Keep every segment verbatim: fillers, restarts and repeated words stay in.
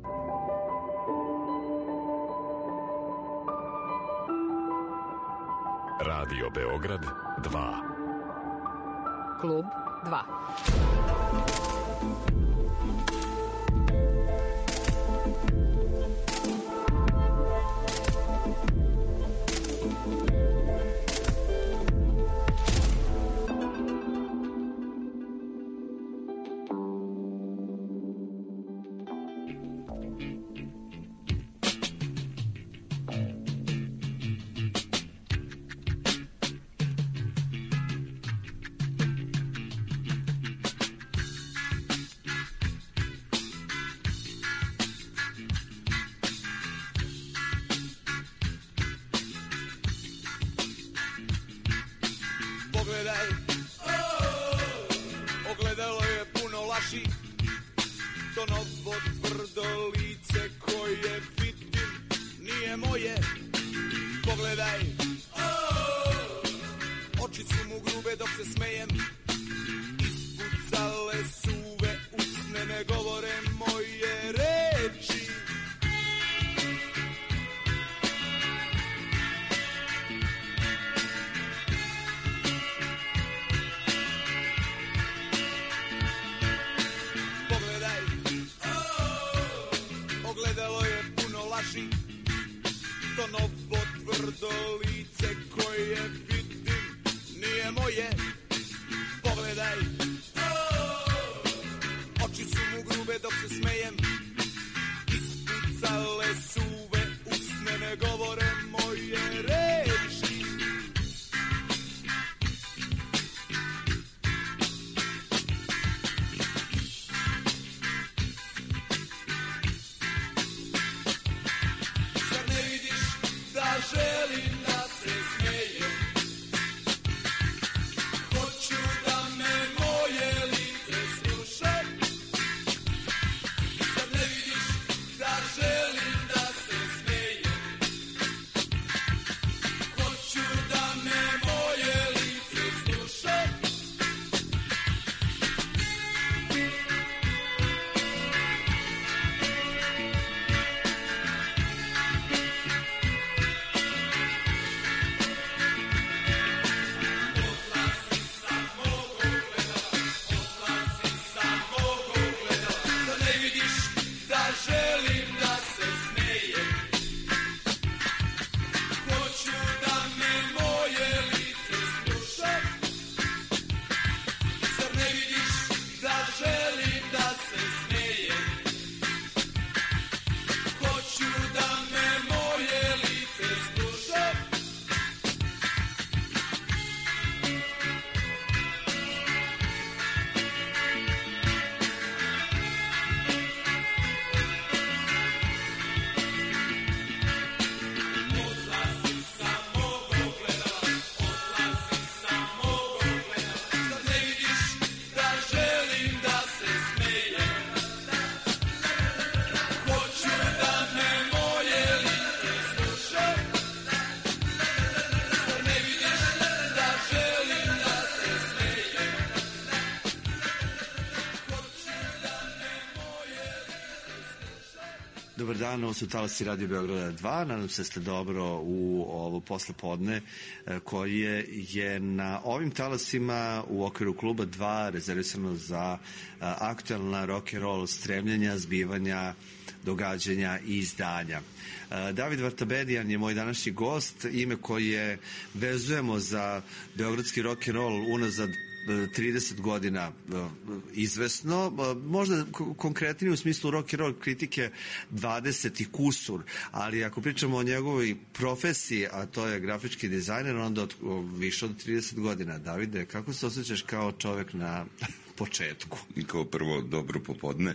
Radio Beograd dva. Klub dva. Dobar dan, ovo su talasi Radio Beograda dva, nadam se ste dobro u ovo poslepodne koje je na ovim talasima u okviru kluba dva rezervisano za aktualna rock'n'roll stremljenja, zbivanja, događanja i izdanja. David Vartabedijan je moj današnji gost, ime koje vezujemo za beogradski rock'n'roll unazad trideset godina izvesno, možda konkretnije u smislu rock and roll kritike dvadeset i kusur, ali ako pričamo o njegovoj profesiji, a to je grafički dizajner, onda od, više od trideset godina. Davide, kako se osjećaš kao čovek na početku? I kao prvo, dobro popodne.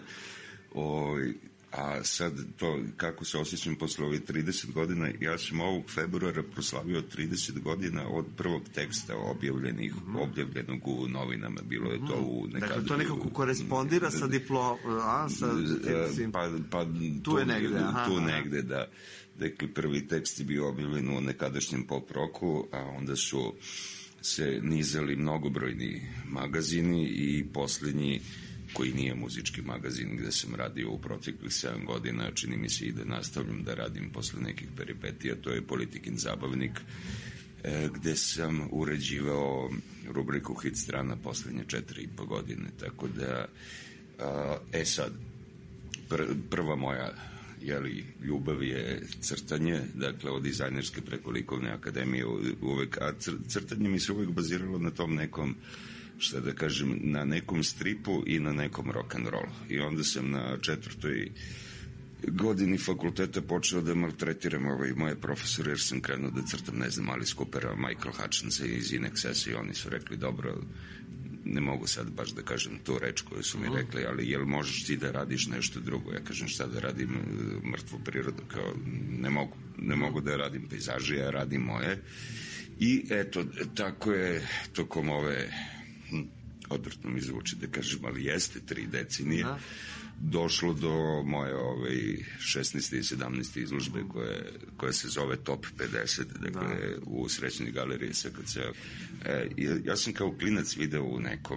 O, a sad to, kako se osjećam posle ovih trideset godina, ja sam ovog februara proslavio trideset godina od prvog teksta objavljenih, mm. objavljenog u novinama, bilo je to u nekad... Dakle, to nekako korespondira sa diplom... A, sa, pa, pa tu, tu je negde, aha. Tu negde, da. Dakle, prvi tekst je bio objavljen u nekadašnjem pop roku, a onda su se nizali mnogobrojni magazini i poslednji koji nije muzički magazin, gde sam radio u proteklih sedam godina, čini mi se i da nastavljam da radim posle nekih peripetija, to je Politikin zabavnik, gde sam uređivao rubriku Hit strana poslednje četiri i po godine, tako da e sad pr, prva moja jeli, ljubav je crtanje, dakle od dizajnerske preko likovne akademije uvek, a crtanje mi se uvek baziralo na tom nekom, šta da kažem, na nekom stripu i na nekom rock'n'rollu. I onda sam na četvrtoj godini fakulteta počeo da maltretiram ovaj, moje profesore, jer sam krenuo da crtam, ne znam, Alice Coopera, Michael Hutchinsa iz In Excessa, i oni su rekli, dobro, ne mogu sad baš da kažem tu reč koju su mi rekli, ali jel možeš ti da radiš nešto drugo? Ja kažem, šta da radim, mrtvu prirodu, kao ne mogu, ne mogu da radim pejzaže, ja radim moje. I eto, tako je tokom ove, hm, odvrtno mi zvuči da kažem, ali jeste tri decenije, da, došlo do moje ovaj, šesnaeste i sedamnaeste izložbe koje, koja se zove Top pedeset, dakle da, u Srećnoj galeriji S K C. E, ja sam kao klinac video u nekom,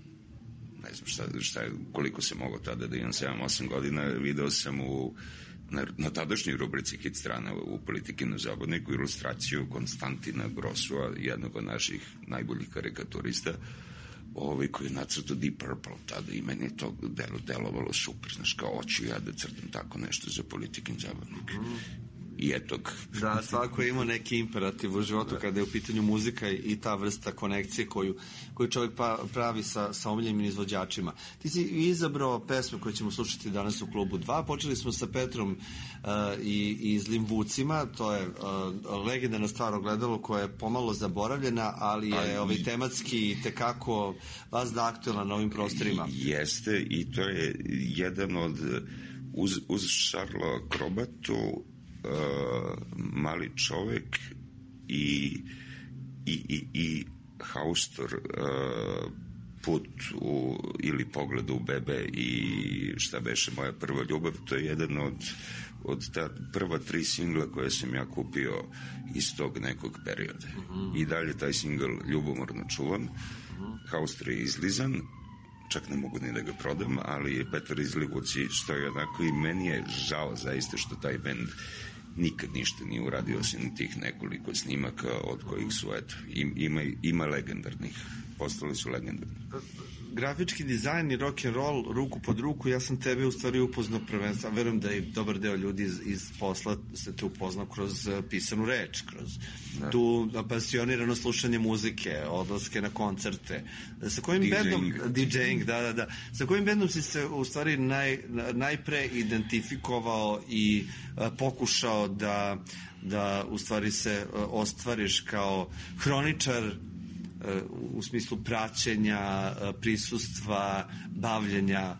ne znam šta, šta je, koliko se mogao tada da imam, sedam osam godina, video sam u na, na tadašnjoj rubrici Hit strana u Politikinu zabavniku ilustraciju Konstantina Grosua, jednog od naših najboljih karikaturista, ovaj koji je nacrtao Deep Purple tada, i meni je to delo, delovalo super, znaš, kao hoću ja da crtam tako nešto za Politikin zabavnik. Mm. I etog. Da, svako je imao neki imperativ u životu da, kada je u pitanju muzika i ta vrsta konekcije koju, koju čovjek pa, pravi sa, sa omiljenim izvođačima. Ti si izabrao pesmu koju ćemo slušati danas u klubu dva. Počeli smo sa Petrom uh, i, i Zlim Vucima, to je uh, legendarna stvar ogledalo koja je pomalo zaboravljena, ali je ali, ovaj, tematski tekako vas da aktuelna na ovim prostorima. Jeste, i to je jedan od uz, uz Šarla Krobatu, Uh, Mali čovek i i, i, i Haustor, uh, Put u, ili Pogled u bebe i šta beše Moja prva ljubav, to je jedan od od ta prva tri singla koje sam ja kupio iz tog nekog perioda. Mm-hmm. I dalje taj singl ljubomorno čuvam. Mm-hmm. Haustor je izlizan, čak ne mogu ni da ga prodam, ali Petar iz Livuci stoji onako, i meni je žao zaista što taj bend nikad ništa nije uradio osim tih nekoliko snimaka od kojih su, eto, ima, ima legendarnih, postali su legendarni. Grafički dizajn i rock and roll ruku pod ruku, ja sam tebe u stvari upoznao prvenstveno, verujem da i dobar deo ljudi iz, iz posla se te upoznao kroz uh, pisanu reč, kroz da, tu apasionirano slušanje muzike, odlaske na koncerte. Sa kojim DJing. bendom, DJing, da, da, da. Sa kojim bendom si se u stvari naj, najpre identifikovao i uh, pokušao da, da u stvari se uh, ostvariš kao hroničar u smislu praćenja, prisustva, bavljenja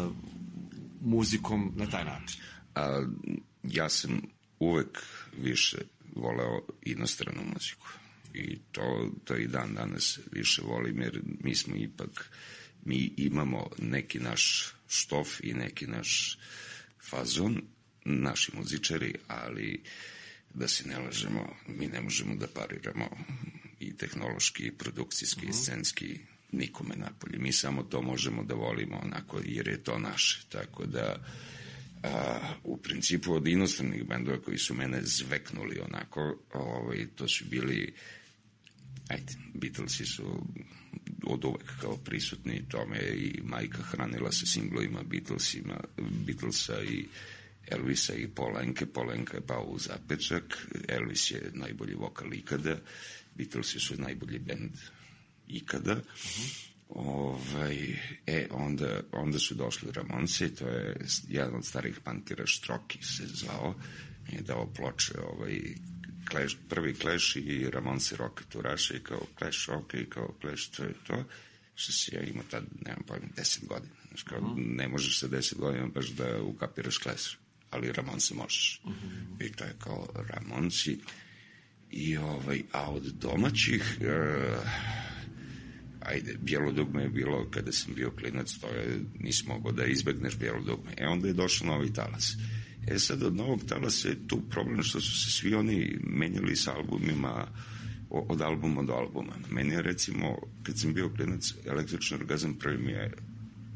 muzikom na taj način? A, ja sam uvek više voleo inostranu muziku i to, to i dan danas više volim, jer mi smo ipak, mi imamo neki naš štof i neki naš fazon, naši muzičari, ali da se ne lažemo, mi ne možemo da pariramo i tehnološki, i produkcijski, i scenski, nikome napolje. Mi samo to možemo da volimo onako, jer je to naše. Tako da, a, u principu, od inostranih bendova koji su mene zveknuli onako, ovaj, to su bili, ajde, Beatlesi su od uvek kao prisutni, to me i majka hranila sa singlovima Beatlesima, Beatlesa i Elvisa i Polenke. Polenka je pao u zapečak, Elvis je najbolji vokal ikada, Beatlesi su najbolji bend ikada. Uh-huh. Ovaj, e, onda, onda su došli Ramonsi, to je jedan od starih pankera, Štroki se zvao, mi je dao ploče, ovaj, Clash, prvi Clash i Ramonsi Rock to Russia, i kao Clash, ok, kao Clash, to je to, što si ja imao tad, nemam pojma, deset godina. Znaš, kao, uh-huh. ne možeš sa deset godina baš da ukapiraš Clash, ali Ramonsi možeš. Uh-huh. I to je kao Ramonsi. I ovaj, a od domaćih, uh, ajde, Bijelo dugme je bilo kada sam bio klinac, to je, nisi mogao da izbegneš Bijelo dugme. E, onda je došao Novi talas. E, sad od Novog talasa je tu problem što su se svi oni menjali s albumima, od albuma do albuma. Meni je, recimo, kad sam bio klinac, Električni orgazam prvi mi je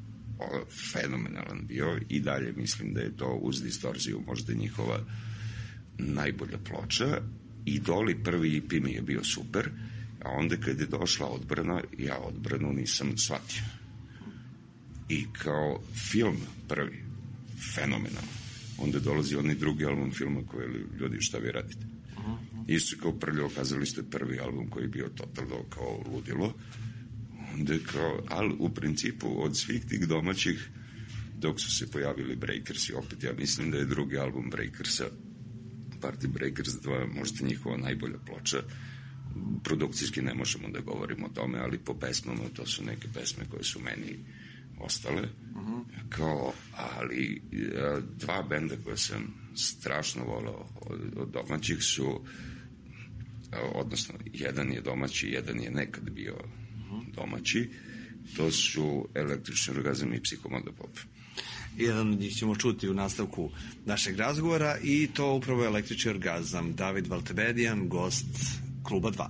o, fenomenalan bio i dalje mislim da je to uz distorziju možda njihova najbolja ploča. Idoli prvi E P mi je bio super, a onda kad je došla Odbrana, ja Odbranu nisam shvatio. I kao film prvi, fenomenalno. Onda dolazi onaj drugi album filma koji ljudi šta vi radite. Isto kao Prljavo kazalište, prvi album koji je bio totalno kao ludilo. Onda kao, ali u principu od svih tih domaćih, dok su se pojavili Breakersi, opet ja mislim da je drugi album Breakersa, Party Breakers dva, možda njihova najbolja ploča. Produkcijski ne možemo da govorimo o tome, ali po pesmama to su neke pesme koje su meni ostale. Uh-huh. Kao, ali dva benda koje sam strašno volao od, od domaćih su, odnosno jedan je domaći, jedan je nekad bio domaći, to su Električni orgazam i Psihomoda Pop. Jedan od njih ćemo čuti u nastavku našeg razgovora i to upravo je Električni orgazam. David Valtebedijan, gost Kluba dva.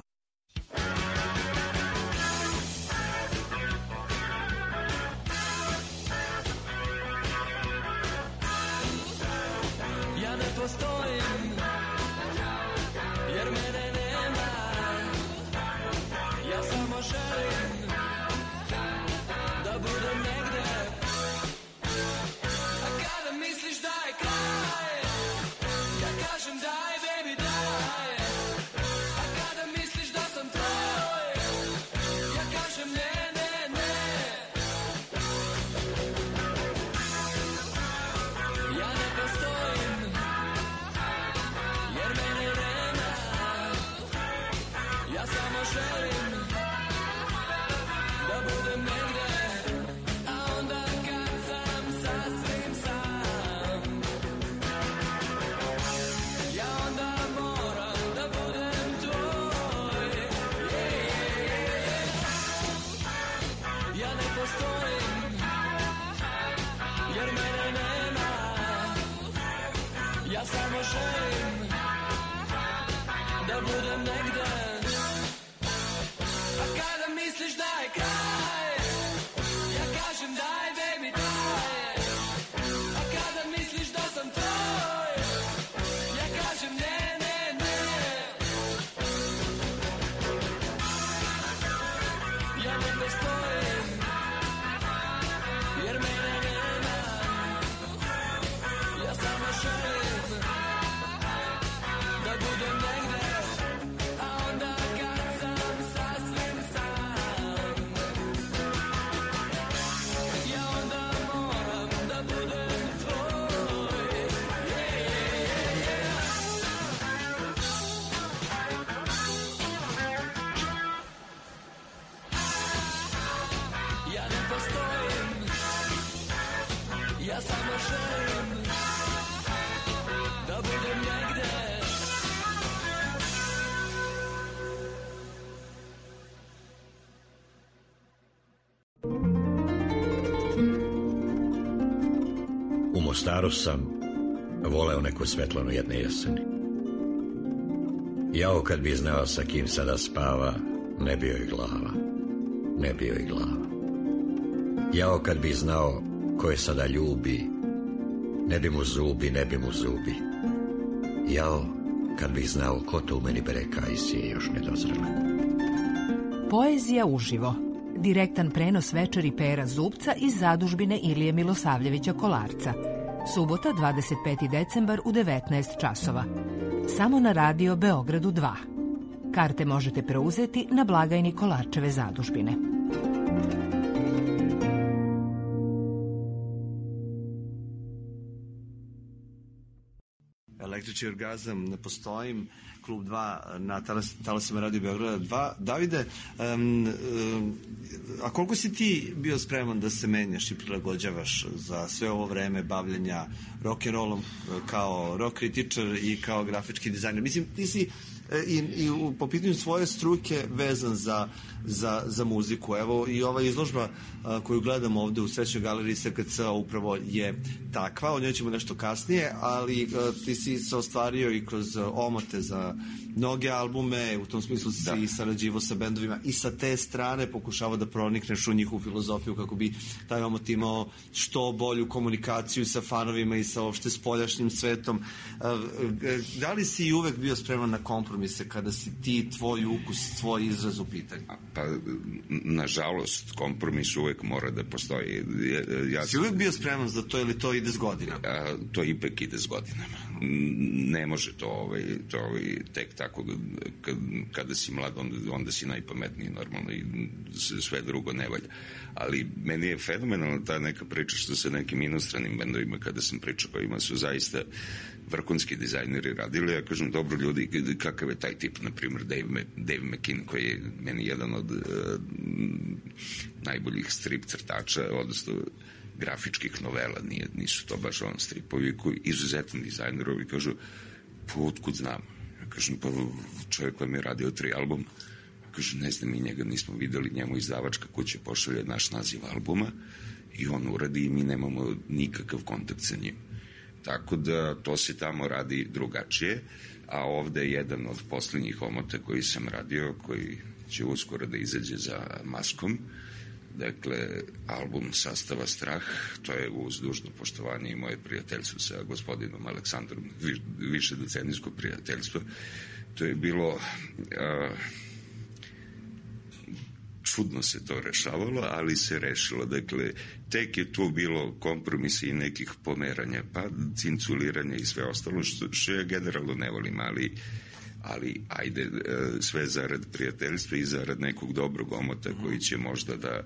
Ja ne postojim, jer mene nema, ja samo želim da budem negde. A kada misliš da je kraj, ja kažem daj baby daj. A kada misliš da sam tvoj, ja kažem ne, ne, ne. Ja ne postojim, jer mene nema, ja samo želim da budem negde. A onda kad sam sasvim sam, ja onda moram da budem tvoj. Yeah, yeah, yeah. Ja ne postojim, jer mene nema, ja samo želim da budem negde. A kada misliš da je kraj, ja kažem daj baby daj. A kada misliš da sam tvoj, ja kažem ne, ne, ne. Ja ne postojim, jer mene nema, ja samo želim da budem negde. A onda kad sam sasvim sam, ja onda moram da budem tvoj. Yeah, yeah, yeah, yeah. Ja ne postojim, ja samo želim da budem negde. U Mostaru sam voleo neku Svetlanu jedne jeseni. Jao kad bi znao sa kim sada spava, ne bio i glava, ne bio i glava. Jao kad bi znao ko je sada ljubi, ne bi mu zubi, ne bi mu zubi. Jao kad bi znao ko to u meni breka i sije još nedozrele. Poezija uživo. Direktan prenos večeri Pera Zubca iz zadužbine Ilije Milosavljevića Kolarca. Subota, dvadeset peti decembar u devetnaest časova. Samo na radio Beogradu dva. Karte možete preuzeti na blagajni Kolarčeve zadužbine. Električni orgazam, ne postojim, Klub dva na talas, talasima Radio Beograda dva. Davide, um, um, a koliko si ti bio spreman da se menjaš i prilagođavaš za sve ovo vreme bavljenja rock'n'rollom kao rock kritičar i kao grafički dizajner? Mislim, ti si i, i u, po pitanju svoje struke vezan za, za, za muziku. Evo i ova izložba a, koju gledamo ovde u Srećnoj galeriji S K C upravo je takva, o njoj ćemo nešto kasnije, ali a, ti si se ostvario i kroz omote za mnoge albume, u tom smislu si da. sarađivo sa bendovima i sa te strane pokušavao da pronikneš u njihovu filozofiju kako bi taj omot imao što bolju komunikaciju sa fanovima i sa uopšte spoljašnjim svetom. Da li si i uvek bio spreman na kompromise kada si ti, tvoj ukus, tvoj izraz u pitanju? Pa, nažalost, kompromis uvek mora da postoji. Ja si uvek bio spreman za to ili to ide s godinama? A, to ipak ide s godinama. Ne može to, ovaj, to ovaj, tek tako, kad, kada si mlad, onda, onda si najpametniji normalno i sve drugo ne valja. Ali meni je fenomenalna ta neka priča što se nekim inostranim bendovima, kada sam pričao pa ima su zaista vrhunski dizajneri radili, ja kažem, dobro ljudi, kakav je taj tip, na primjer Dave, Dave McKean, koji je meni jedan od uh, najboljih strip crtača, odnosno grafičkih novela, nije, nisu to baš on stripovi, koji izuzetan dizajnerovi kažu, pa otkud znam? Ja kažem, pa čovjek vam je radio tri albuma. Kaže, ne znam, mi njega nismo videli, njemu izdavačka kuća pošalje naš naziv albuma i on uradi i mi nemamo nikakav kontakt sa njim. Tako da to se tamo radi drugačije, a ovde je jedan od posljednjih omota koji sam radio, koji će uskoro da izađe za Maskom. Dakle, album Sastava Strah, to je uz dužno poštovanje i moje prijateljstvo sa gospodinom Aleksandrom, više decenijsko prijateljstvo. To je bilo... Uh, čudno se to rešavalo, ali se rešilo. Dakle, tek je tu bilo kompromisa i nekih pomeranja, pa cinculiranja i sve ostalo, što, što ja generalno ne volim, ali, ali ajde, sve zarad prijateljstva i zarad nekog dobrog omota koji će možda da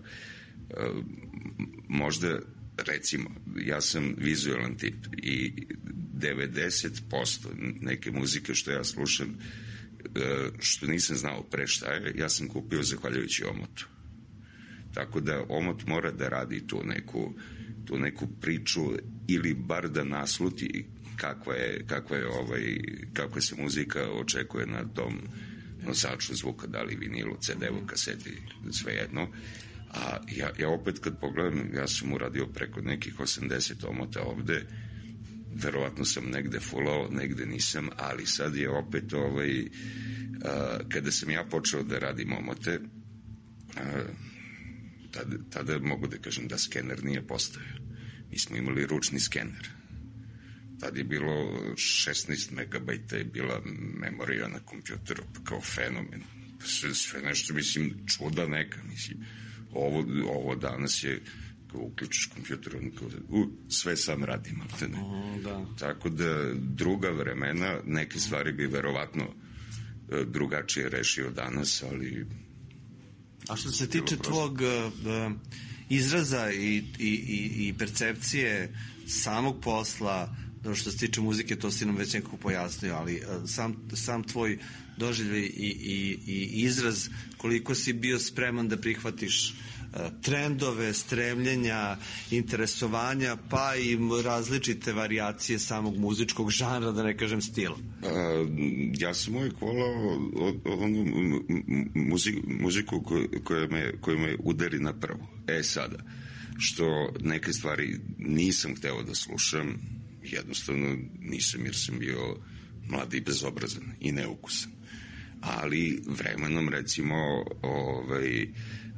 možda, recimo, ja sam vizualan tip i devedeset posto neke muzike što ja slušam što nisam znao pre šta je, ja sam kupio zahvaljujući omotu. Tako da omot mora da radi tu neku, tu neku priču ili bar da nasluti kakva je, kakva je ovaj, kakva se muzika očekuje na tom nosaču zvuka, da li vinilu, ce de-u, kaseti, svejedno. A ja, ja opet kad pogledam, ja sam uradio preko nekih osamdeset omota ovde, verovatno sam negde fulao, negde nisam, ali sad je opet ovaj, a, kada sam ja počeo da radim omote, a, tada, tada mogu da kažem da skener nije postojao. Mi smo imali ručni skener. Tad je bilo šesnaest megabajta je bila memorija na kompjuteru, pa kao fenomen. Sve, sve nešto, mislim, čuda neka, mislim. Ovo, ovo danas je kao uključiš kompjuter, u, sve sam radim. Oh, da. Tako da druga vremena, neke stvari bi verovatno drugačije rešio danas, ali... A što se tiče tvog uh, izraza i, i, i, i percepcije samog posla, što se tiče muzike, to si nam već nekako pojasnio, ali uh, sam, sam tvoj doživljaj i, i, i izraz, koliko si bio spreman da prihvatiš trendove, stremljenja, interesovanja, pa i različite varijacije samog muzičkog žanra, da ne kažem stila. A, ja sam uvijek volao onu muziku, muziku koja me, koja me udari na prvo. E sada, što neke stvari nisam hteo da slušam, jednostavno nisam, jer sam bio mlad i bezobrazan i neukusan. Ali vremenom, recimo, ovaj,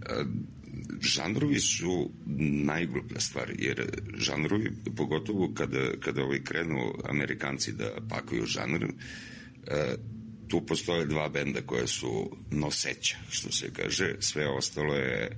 žanrovi su najgluplja stvar, jer žanrovi, pogotovo kada, kada ovaj krenu Amerikanci da pakuju žanr, tu postoje dva benda koja su noseća, što se kaže, sve ostalo je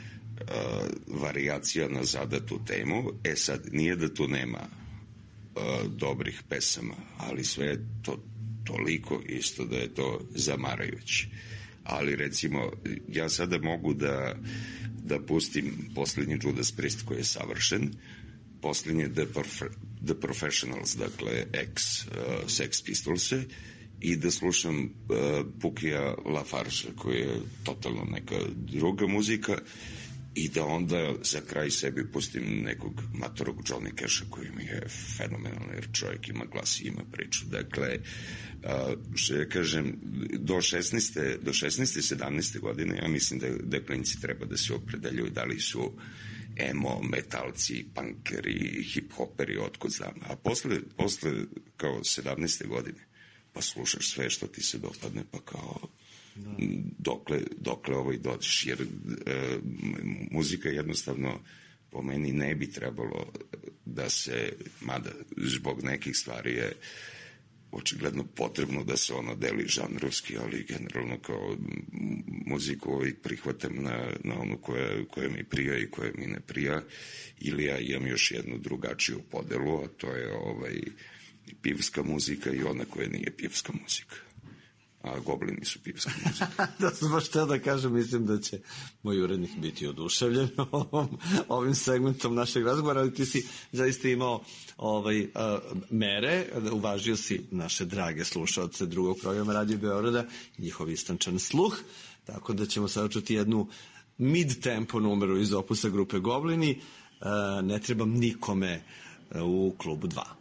uh, varijacija na zadatu temu. E sad, nije da tu nema uh, dobrih pesama, ali sve je to toliko isto da je to zamarajuće. Ali recimo, ja sada mogu da da pustim posljednji Judas Priest koji je savršen, posljednji The, Prof- The Professionals, dakle ex uh, Sex Pistolse, i da slušam uh, Pukija Lafarge, koji je totalno neka druga muzika, i da onda za kraj sebi pustim nekog matorog Johnny Casha koji mi je fenomenalno, jer čovjek ima glas i ima priču. Dakle, što ja kažem, do šesnaeste, do šesnaeste, sedamnaeste godine ja mislim da, da klinci treba da se opredeljuju da li su emo, metalci, punkeri, hip-hoperi, otkud znam. A posle, posle kao sedamnaeste godine, pa slušaš sve što ti se dopadne, pa kao da. dokle, dokle ovaj dođeš, jer e, muzika jednostavno po meni ne bi trebalo da se, mada zbog nekih stvari je očigledno potrebno da se ono deli žanrovski, ali generalno kao muziku ovaj prihvatam na, na onu koja, koja mi prija i koja mi ne prija, ili ja imam još jednu drugačiju podelu, a to je ovaj pivska muzika i ona koja nije pivska muzika. A Goblini su pivska muzika. Da sam baš htio da kažem, mislim da će moj urednik biti oduševljen ovom, ovim segmentom našeg razgovora, ali ti si zaista imao ovaj, uh, mere, uvažio si naše drage slušalce drugog programa Radio Beograda, njihov istančan sluh, tako da ćemo sada čuti jednu mid-tempo numeru iz opusa grupe Goblini, uh, Ne trebam nikome uh, u klubu dva.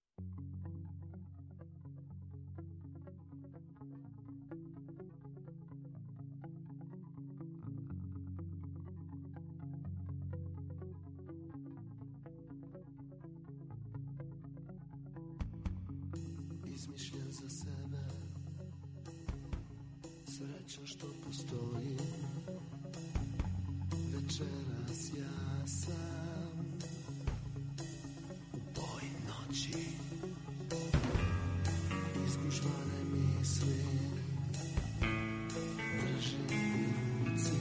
Izmišljam za sebe sreća što postoji. Večeras ja sam u boji noći, izgužvane misli držim u ruci,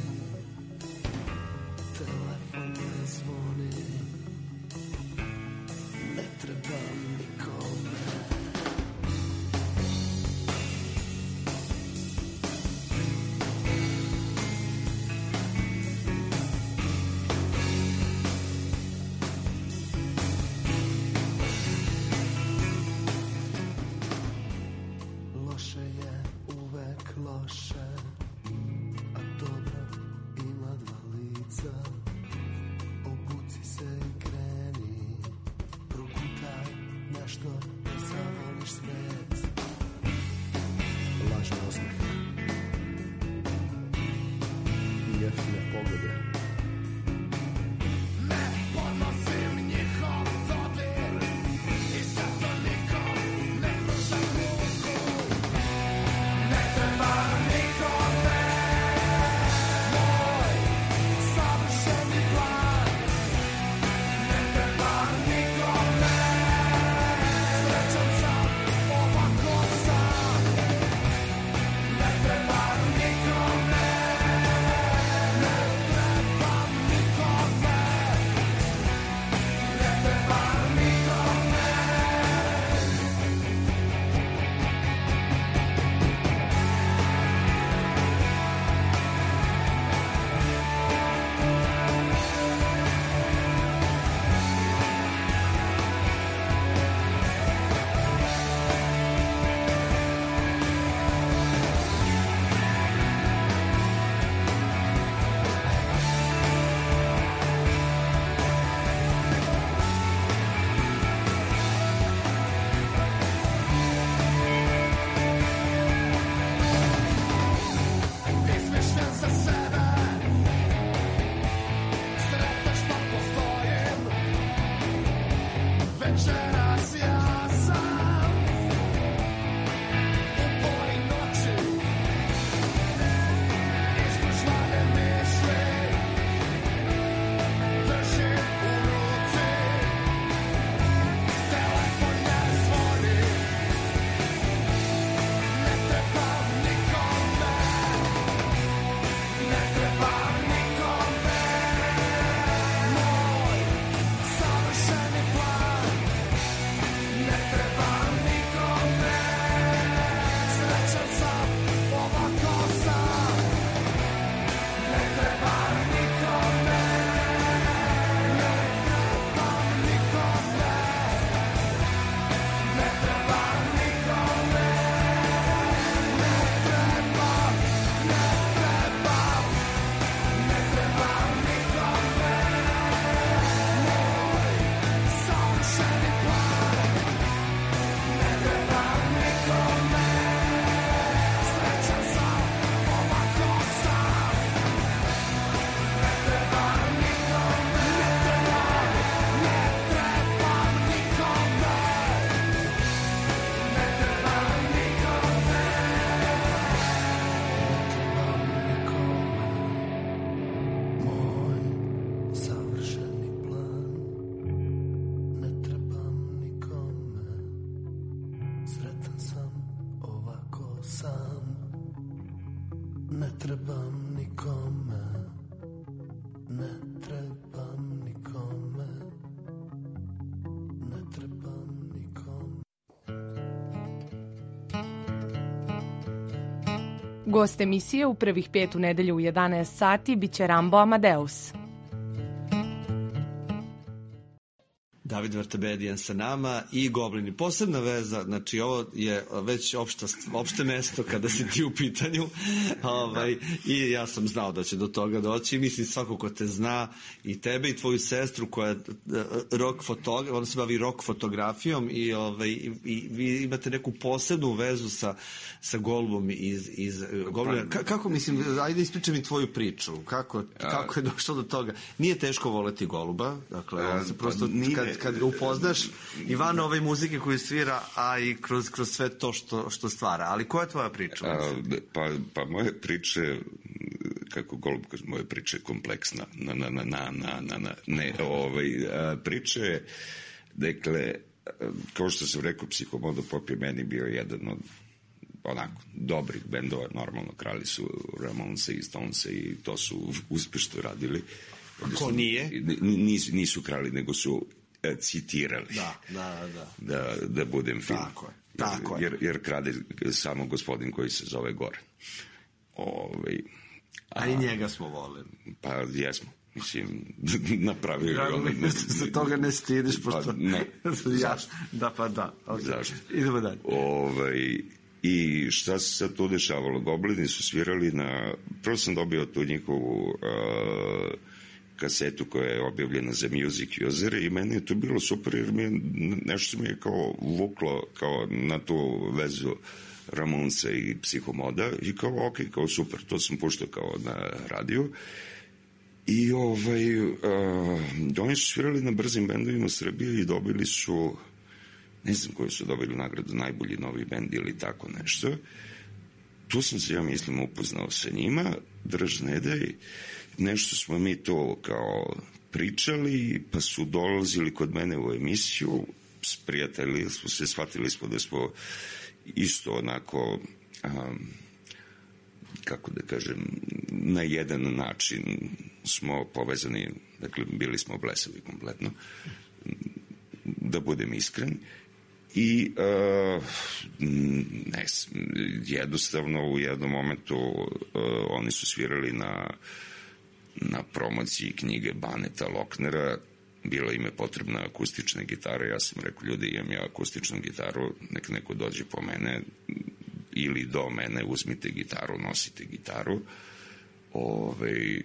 telefon ne zvoni, ne trebam nikome. Ne ne trebam nikome, ne trebam nikome, ne trebam nikome. Gost emisije u prvih pet u nedelju u jedanaest sati biće Rambo Amadeus. David Vartabedijan sa nama i Goblini. Posebna veza, znači ovo je već opšta, opšte mesto kada si ti u pitanju ovaj, i ja sam znao da će do toga doći. Mislim, svako ko te zna, i tebe i tvoju sestru koja je rock fotograf, ona se bavi rock fotografijom i, ovaj, i, i vi imate neku posebnu vezu sa, sa Golubom iz, iz Goblina. Ka, kako, mislim, ajde ispričaj mi tvoju priču. Kako, kako je došlo do toga? Nije teško voleti Goluba, dakle, on se prosto... Kad, kad ga upoznaš i van ove muzike koju svira, a i kroz, kroz sve to što, što stvara. Ali koja je tvoja priča? A, pa, pa moje priče, kako Golub kaže, moje priče je kompleksna. Na, na, na, na, na, na, na. Ne, ovaj, a, priče je, dakle, kao što sam rekao, Psihomodo Pop je meni bio jedan od onako, dobrih bendova, normalno, krali su Ramonse i Stonese i to su uspešno radili. Ko nije? Nisu, nisu krali, nego su citirali. Da, da, da. Da, da budem film. Tako je. Tako jer, jer krade samo gospodin koji se zove Goran. Ove, a, a i njega smo volili. Pa jesmo. Mislim, napravio je ono... Ne, se toga ne stidiš, pošto... Pa ne. Zašto? Da, pa da. Okay. Zašto? Idemo dalje. Ove, I šta se sad tu dešavalo? Goblini su svirali na... Prvo sam dobio tu njihovu... Uh, kasetu koja je objavljena za Music User i meni je to bilo super jer mi je, nešto mi je kao vuklo kao na tu vezu Ramonsa i Psihomoda i kao ok, kao super, to sam puštao kao na radiju i ovaj uh, oni su svirali na brzim bendovima Srbije i dobili su, ne znam koji su dobili nagradu, najbolji novi bend ili tako nešto. Tu sam se, ja mislim, upoznao sa njima, drž ne daj, nešto smo mi to kao pričali, pa su dolazili kod mene u emisiju, sprijateljili smo se, shvatili smo da smo isto onako, um, kako da kažem, na jedan način smo povezani, dakle, bili smo blesavi kompletno, da budem iskren. I uh, ne, jednostavno u jednom momentu uh, oni su svirali na na promociji knjige Baneta Loknera, bilo im je potrebna akustična gitara, ja sam rekao, ljudi, imam ja akustičnu gitaru, nek neko dođe po mene ili do mene, uzmite gitaru, nosite gitaru, ove,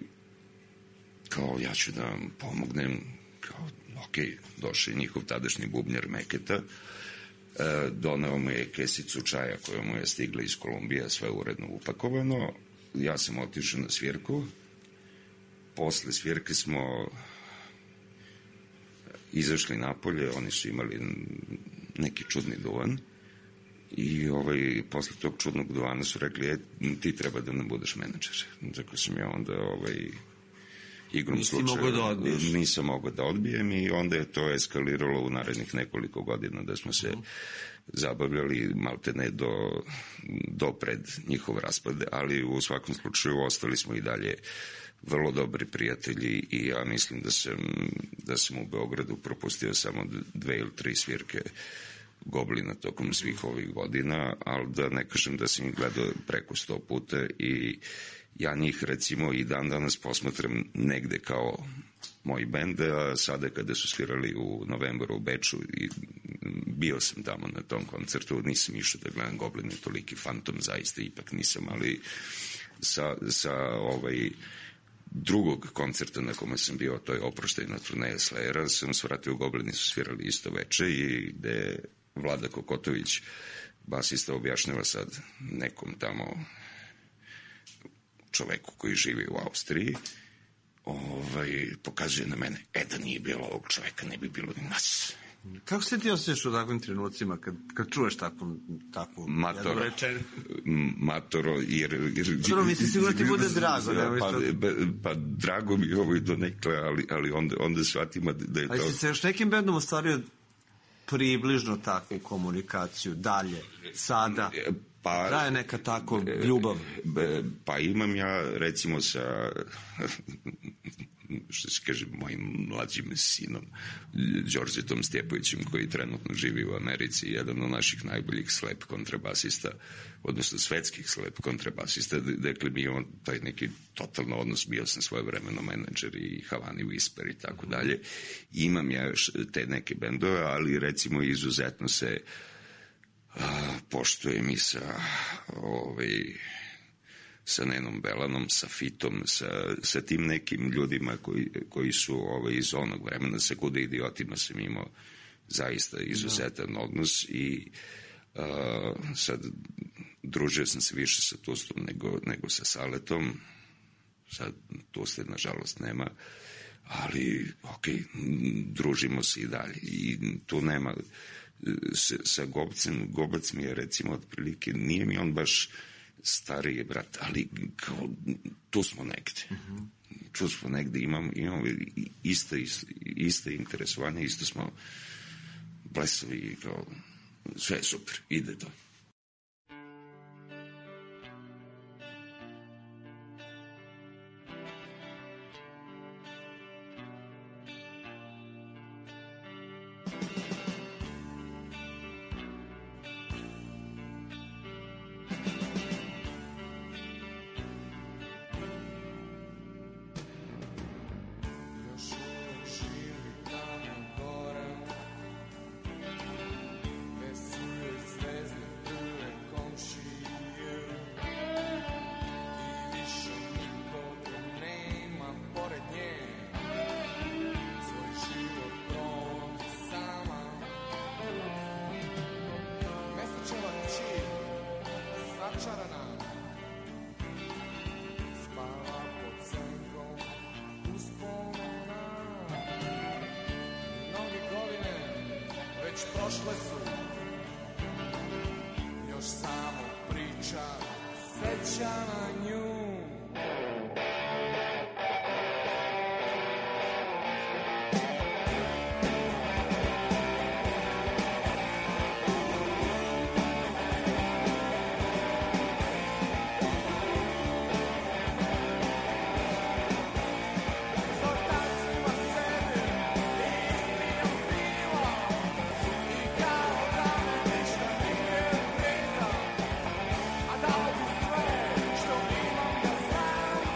kao ja ću da vam pomognem, kao, ok, došao je njihov tadašnji bubnjar Meketa, e, doneo mu je kesicu čaja koja mu je stigla iz Kolumbija, sve uredno upakovano, ja sam otišao na svirku. Posle svirke smo izašli napolje, oni su imali neki čudni duvan i ovaj, posle tog čudnog duvana su rekli, e, ti treba da nam budeš menadžer. Tako sam ja onda ovaj, igrom slučaja da nisam mogao da odbijem i onda je to eskaliralo u narednih nekoliko godina da smo se zabavljali malte ne do, do pred njihov raspad, ali u svakom slučaju ostali smo i dalje vrlo dobri prijatelji i ja mislim da sam, da sam u Beogradu propustio samo dve ili tri svirke Goblina tokom svih ovih godina, ali da ne kažem da sam ih gledao preko sto puta i ja njih recimo i dan danas posmatram negde kao moj bend, a sada kada su svirali u novembru u Beču i bio sam tamo na tom koncertu, nisam išao da gledam Goblina, toliki fantom zaista ipak nisam, ali sa, sa ovaj drugog koncerta na kome sam bio, to je oproštajna turneja Slayera, sam svratio, Goblini su svirali isto veče i gde Vlada Kokotović, basista, objašnjava sad nekom tamo čoveku koji živi u Austriji, ovaj, pokazuje na mene, e da nije bilo ovog čoveka, ne bi bilo ni nas. Kako se ti osjećaš u takvim trenucima kad, kad čuješ takvu, takvu Matoro, rečenu? Matoro, jer... jer Matoro, misli sigurno ti bude drago. Pa, pa, pa drago mi je ovo i donekle, ali, ali onda, onda shvatim da je to... Ali si se još nekim bendom ostvario približno takvu komunikaciju dalje, sada? Pa, traje neka tako ljubav? Pa imam ja, recimo, sa, što se kaže, mojim mlađim sinom, Đorđetom Stjepovićem, koji trenutno živi u Americi, jedan od naših najboljih slep kontrabasista, odnosno svetskih slep kontrabasista. Dakle, mi imamo taj neki totalno odnos, bio sam svojevremeno menadžer i Havani Whisper i tako dalje. Imam ja te neke bendove, ali recimo izuzetno se a, poštujem i sa ovaj, sa Nenom Belanom, sa Fitom, sa, sa tim nekim ljudima koji, koji su ovaj, iz onog vremena, sa Kuda idiotima sam imao zaista izuzetan odnos i a, sad družio sam se više sa Tustom nego, nego sa Saletom. Sad Tuste nažalost nema, ali ok, družimo se i dalje i tu nema sa, sa Gobcem. Gobac mi je recimo otprilike, nije mi on baš stariji brat, ali kao, tu smo negde. Uh-huh. Tu smo negde, imamo, imamo iste, iste interesovanje, isto smo blesavi i kao, sve je super, ide to. Prošle su, još samo priča, seća na nju. A dala bi sve što imam da znam.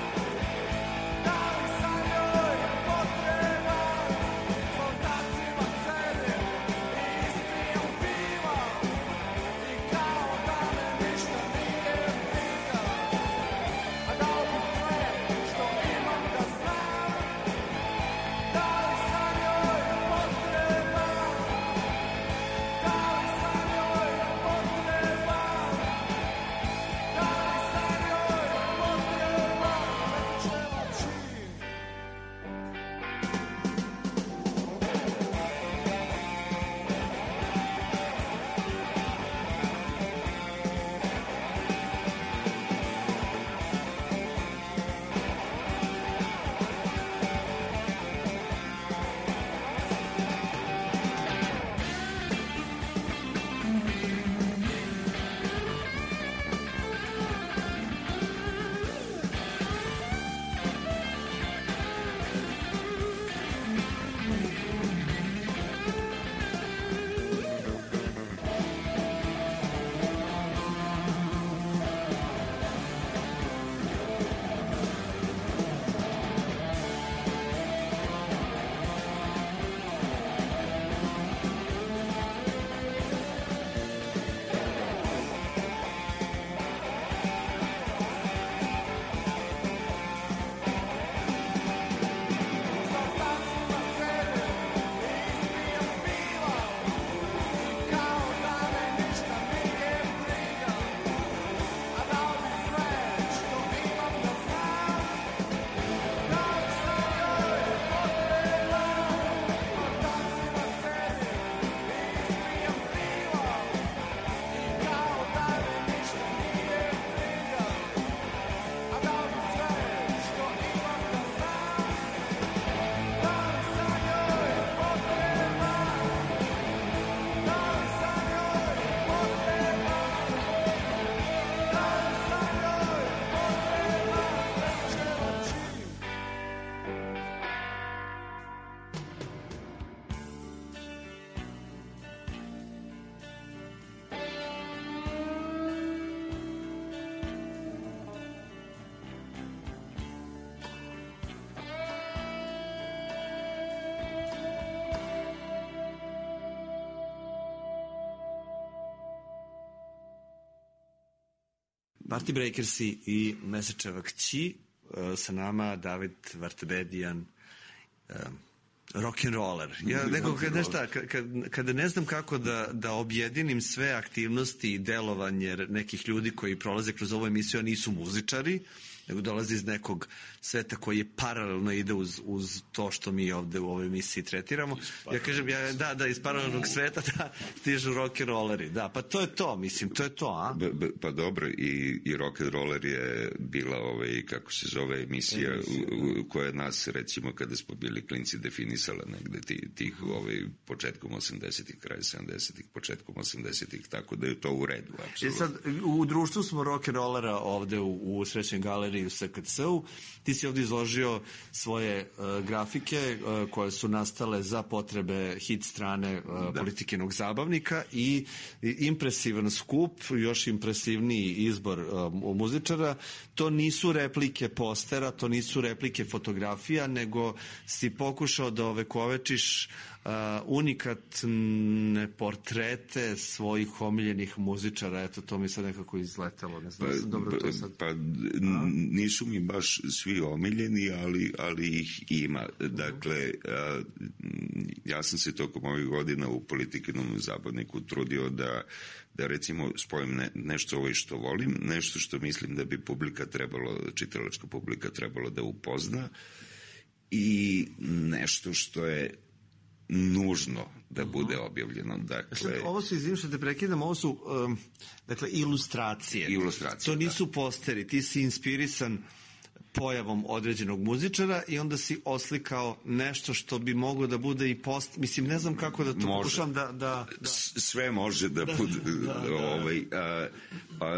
Party Breakersi i Mesečeva kći, sa nama David Vartebedijan, rock'n'roller. Ja nekako, kad, znaš šta, kad, kada ne znam kako da, da objedinim sve aktivnosti i delovanje nekih ljudi koji prolaze kroz ovu emisiju, a nisu muzičari, nego dolazi iz nekog sveta koji je paralelno ide uz, uz to što mi ovde u ovoj emisiji tretiramo. Ja kažem, ja, da, da, iz paralelnog sveta da, stižu rock'n'rolleri. Da, pa to je to, mislim, to je to, a? B, b, pa dobro, i, i rock'n'roller je bila, ovaj, kako se zove, emisija, emisija u, u, koja nas, recimo, kada smo bili klinci, definisala negde tih, tih ovaj, početkom osamdesetih, kraj sedamdesetih, početkom osamdesetih, tako da je to u redu, apsolutno. Sad, u društvu smo rock'n'rollera ovde u, u Srećnoj galeriji u S K C-u. Ti si ovdje izložio svoje uh, grafike uh, koje su nastale za potrebe hit strane uh, politikinog zabavnika i, i impresivan skup, još impresivniji izbor uh, muzičara. To nisu replike postera, to nisu replike fotografija, nego si pokušao da ovekovečiš Uh, unikatne portrete svojih omiljenih muzičara. Eto, to mi sad nekako izletelo. Ne znam, pa, sam dobro to sad... Pa, nisu mi baš svi omiljeni, ali, ali ih ima. Dakle, uh, ja sam se tokom ovih godina u politikinom zabavniku trudio da, da recimo spojim ne, nešto ovo što volim, nešto što mislim da bi publika trebalo, čitalačka publika trebalo da upozna i nešto što je nužno da bude objavljeno. Dakle, sad, ovo su, izvinim što te prekidam, ovo su um, dakle, ilustracije. Ilustracije, to nisu da. posteri. Ti si inspirisan pojavom određenog muzičara i onda si oslikao nešto što bi moglo da bude i post... Mislim, ne znam kako da to može. Pokušam da... da, da. Sve može da, da bude... Da, da. Ovaj, a, a,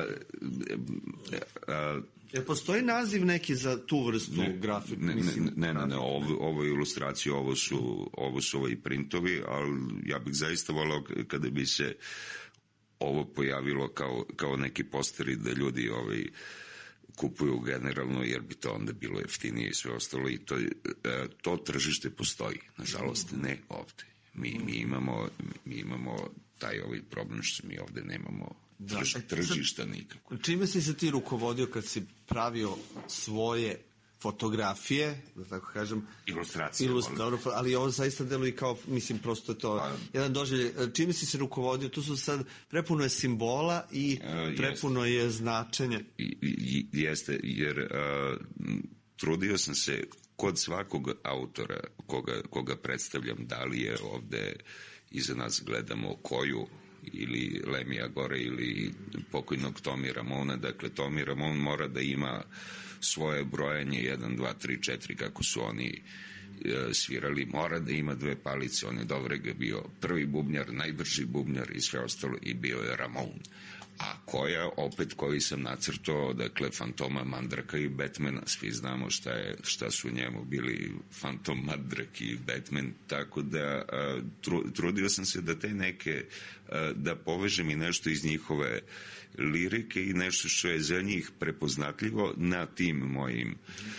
a, Jer postoji naziv neki za tu vrstu ne, grafike? Ne, ne, ne, ne, ne, ovo, ovo je ilustracija, ovo su, ovo su ovaj printovi, ali ja bih zaista volao kada bi se ovo pojavilo kao, kao neki posteri da ljudi ovaj, kupuju generalno, jer bi to onda bilo jeftinije i sve ostalo i to, to tržište postoji, nažalost ne ovde. Mi, mi, imamo, mi imamo taj ovaj problem što mi ovde nemamo da, tržišta nikako. Čime si se ti rukovodio kad si pravio svoje fotografije, da tako kažem, ilustracije, ilust, dobro, ali ovo zaista deluje kao, mislim, prosto je to a, jedan doželje. Čime si se rukovodio? Tu su sad, prepuno je simbola i a, prepuno jeste. je značenje. I, i, jeste, jer a, trudio sam se kod svakog autora koga, koga predstavljam, da li je ovde iza nas gledamo koju ili Lemija Gore ili pokojnog Tomi Ramona, dakle Tomi Ramon mora da ima svoje brojanje jedan, dva, tri, četiri kako su oni e, svirali, mora da ima dve palice, on je Dovrega bio prvi bubnjar, najbrži bubnjar i sve ostalo i bio je Ramon. A koja, opet koji sam nacrtao, dakle, Fantoma, Mandraka i Batmana, svi znamo šta, je, šta su njemu bili Fantom, Mandrak i Batman, tako da a, tru, trudio sam se da te neke, a, da povežem i nešto iz njihove lirike i nešto što je za njih prepoznatljivo na tim mojim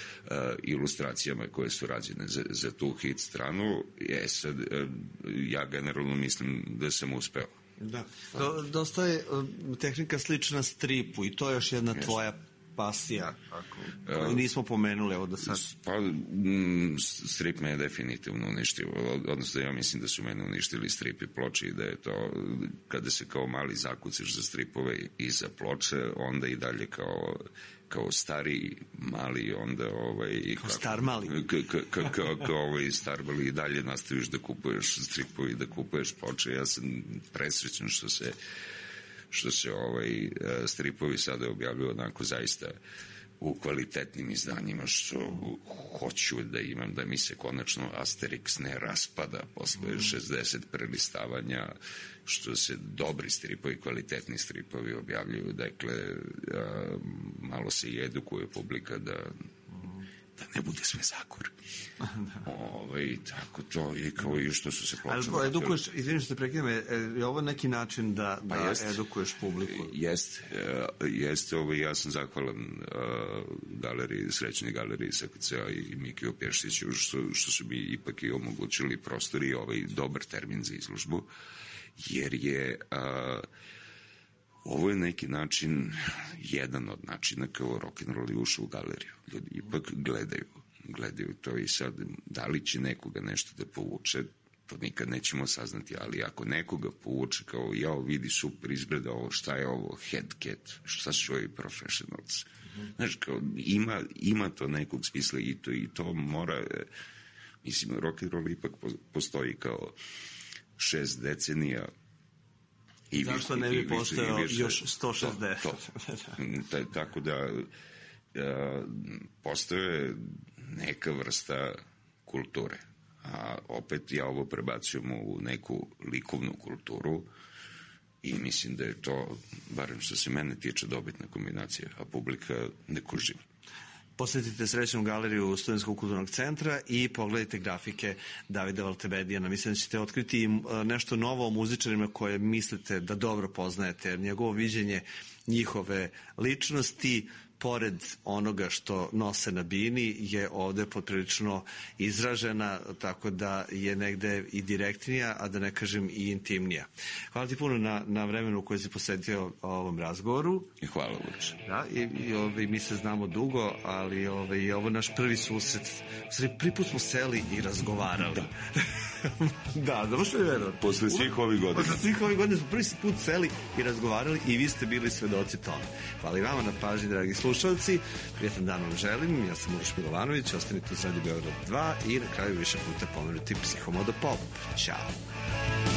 a, ilustracijama koje su rađene za, za tu hit stranu. Je, sad, a, ja generalno mislim da sam uspeo. Da. Do, dosta je uh, tehnika slična stripu i to je još jedna yes. tvoja pasija, ako uh, nismo pomenuli ovo da sad. Pa, m, strip me je definitivno uništio, odnosno ja mislim da su mene uništili strip i ploče i da je to, kada se kao mali zakucaš za stripove i za ploče, onda i dalje kao kao stari mali onda ovaj kao kako, star mali kao kao kao ovaj star mali i dalje nastaviš da kupuješ stripove i da kupuješ ploče. Ja sam presrećan što se što se ovaj stripovi sada objavljuju onako zaista u kvalitetnim izdanjima, što hoću da imam, da mi se konačno Asterix ne raspada posle šezdeset prelistavanja, što se dobri stripovi, kvalitetni stripovi objavljuju, dakle a, malo se i edukuje publika da da ne bude sve zakor. Ovaj, tako to je kao i što su se počeli. Ali edukuješ, izvinim što te prekidam, je, je ovo neki način da, da pa jest, edukuješ publiku? Jest, jest ovo, ja sam zahvalan uh, galeriji, srećnoj galeriji S K C-a i Mikiju Pješiću, što, što su mi ipak i omogućili prostor i ovaj dobar termin za izložbu, jer je uh, ovo je neki način jedan od načina kao rock'n'roll je ušao u galeriju. Ljudi ipak gledaju, gledaju to i sad, da li će nekoga nešto da povuče, to nikad nećemo saznati, ali ako nekoga povuče kao, jao, vidi, super izgleda ovo, šta je ovo, Headcat, šta su ovi professionals. Znaš, kao, ima, ima to nekog smisla i to, i to mora, mislim, rock'n'roll ipak postoji kao šest decenija. I zašto ne bi postojao još sto šezdeset? To, to. Tako da postoje neka vrsta kulture. A opet ja ovo prebacujemo u neku likovnu kulturu i mislim da je to, barem što se mene tiče, dobitna kombinacija, a publika ne kuživa. Posetite Srećnu galeriju Studentskog kulturnog centra i pogledajte grafike Davida Valtebedijana. Mislim da ćete otkriti nešto novo o muzičarima koje mislite da dobro poznajete, jer njegovo viđenje njihove ličnosti, pored onoga što nose na bini, je ovde poprilično izražena, tako da je negde i direktnija, a da ne kažem i intimnija. Hvala ti puno na, na vremenu koje si posvetio ovom razgovoru. I hvala uče. Da, i, i ovaj, mi se znamo dugo, ali ovaj, je ovo naš prvi susret. Sve prvi put smo seli i razgovarali. Da, da, da možete verovati. Posle svih ovih godina. Posle svih ovih godina smo prvi put seli i razgovarali i vi ste bili svedoci tome. Hvala i vama na pažnji, dragi slušalci. Prijetan dan vam želim. Ja sam Uroš Milovanović, ostanite uz Radio Beograd dva i na kraju više puta pomenuti Psihomodo Pop. Ćao.